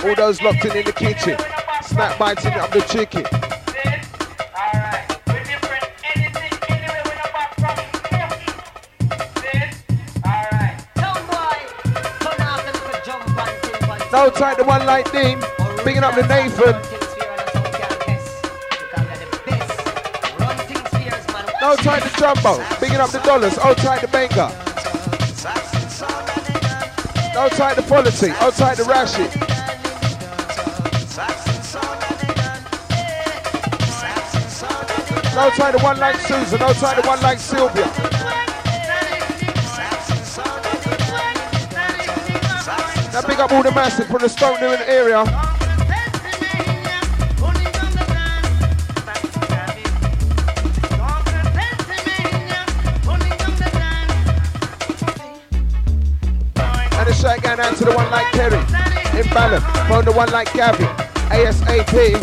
All those locked in the kitchen. Snack biting up the chicken. No tight the one like Dean. Bigging up the Nathan. No tight the Jumbo. Bigging up the Dollars. Oh tight the Benga. No tight the Polity. Oh tight the Rashid. No tight the one like Susan. No tight the one like Sylvia. Now big up all the massive from the Stone Newman area. And a shout going out to the one like Kerry in Ballon. Phone the one like Gavin. ASAP.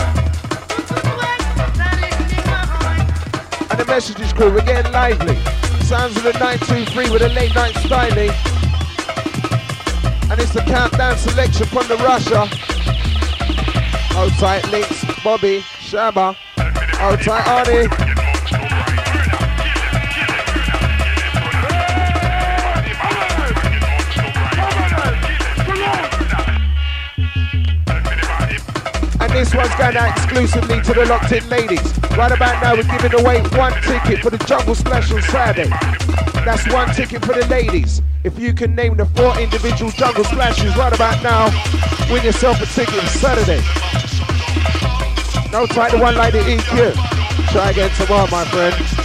And the messages crew, we're getting lively. Sounds of the 923 with a late night styling. And it's the countdown selection from the Russia. Hold tight Links, Bobby, Shabba. Hold tight Arnie. And this one's going out exclusively to the locked in ladies. Right about now we're giving away one ticket for the Jungle Splash on Saturday. That's one ticket for the ladies. If you can name the 4 individual Jungle Splashes right about now, win yourself a ticket on Saturday. No tight the one like the EQ. Try again tomorrow, my friend.